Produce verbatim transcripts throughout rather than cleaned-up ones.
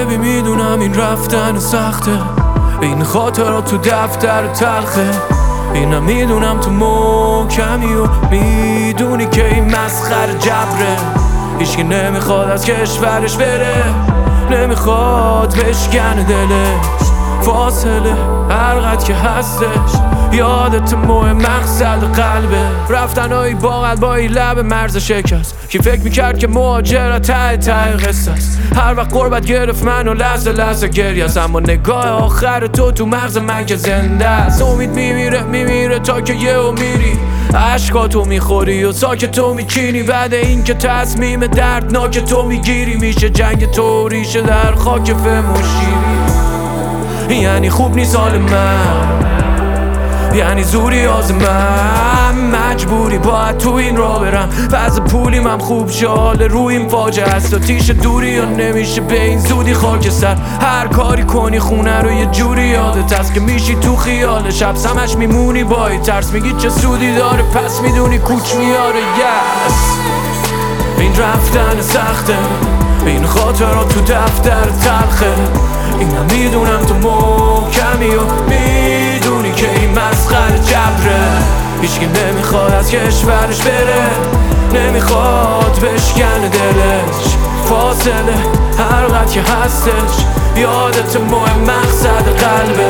ببین میدونم این رفتن سخته، این خاطرات تو دفتر تلخه، اینم میدونم تو محکمی و میدونی که این مسخره جبره. هیچکی نمیخواد از کشورش بره، نمیخواد بشکنه دلش، فاصله هرقدر که هستش یادت مهم مقصد قلبه. رفتنهایی با قلبایی لب مرز شکست، کی فکر میکرد که مهاجرت ته ته قصه است. هر وقت غربت گرفت منو لحظه لحظه گریه است، اما نگاه آخر تو تو مغز من که زنده است. امید میمیره میمیره تا که یهو میری، عشقاتو میخوری و ساکت تو میچینی. بعد این که تصمیم دردناک تو میگیری، میشه جنگ تو ریشه در خاک فهم و شیری. یعنی خوب نیست حال من، یعنی زوری از من، مجبوری باید تو این را برم. وضع پولیم هم خوب شال روی این فاجعه است و تیش دوری یا نمیشه به این زودی خاک سر. هر کاری کنی خونه رو یه جوری یادت هست که میشی تو خیال شب سمش میمونی با این ترس. میگی چه سودی داره پس میدونی کوچ میاره. yes. این رفتن سخته، این خاطرات تو دفتر تلخه، اینم میدونم تو محکمی و میدونی که این مسخره جبره. هیچکی نمیخواد از کشورش بره، نمیخواد بشکنه دلش، فاصله هرقدر که هستش یادت مهم مقصد قلبه.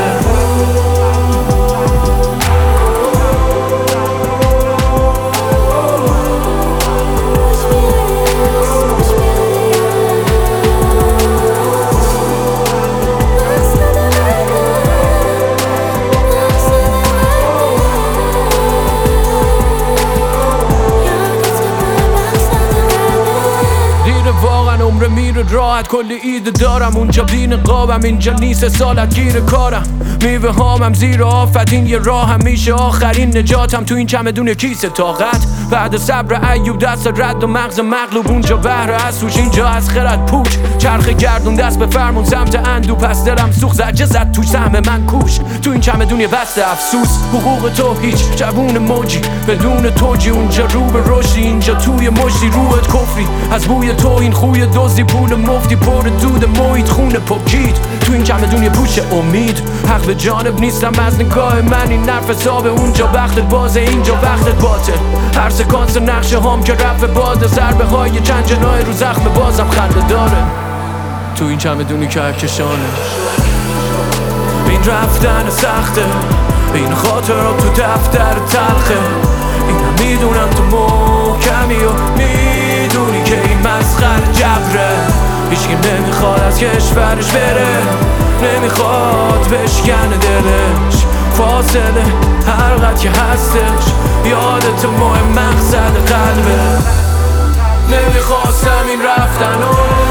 عمر میره راحت، کلی ایده دارم اونجا بی نقابم، اینجا نیست سالت گیر کارم. میوه هامم زیر آفت، این یه راه هم میشه آخرین نجاتم. تو این چمدون کیسه طاقت، بعد صبر ایوب دست رد و مغز مغلوب. اونجا بهر از توش، اینجا از خرد پوچ. چرخ گردون دست به فرمون سمت اندو، پس دلم سوخت زجه زد توش سهم من کوش. تو این چمدون یه بسته افسوس، حقوق تو هیچ جوون موجی بدون توجی. اونجا رو به رشدی، اینجا توی مشتی روحت کفری. از بوی تو این خوی دوزی، پول مفتی پر دود محیط خونه پاکید. تو این چمدون یه پوش امید، حق به جانب نیستم از نگاه من. این نرف حسابه، اونجا وقتت بازه اینجا وقتت باطل. هر سکانس نقشه هام که رفت باده، ضربه های چند جنای رو زخم بازم خنده داره. تو این چمدونی که کشانه، این رفتن سخته، این خاطرات تو دفتر تلخه، اینم میدونم تو محکمی و میدونی که این مسخره جبره. هیچکی نمیخواد از کشورش بره، نمیخواد بشکنه دلش، فاصله هرقدر که هستش یادت مهم مقصد قلبه. نمیخواستم این رفتنو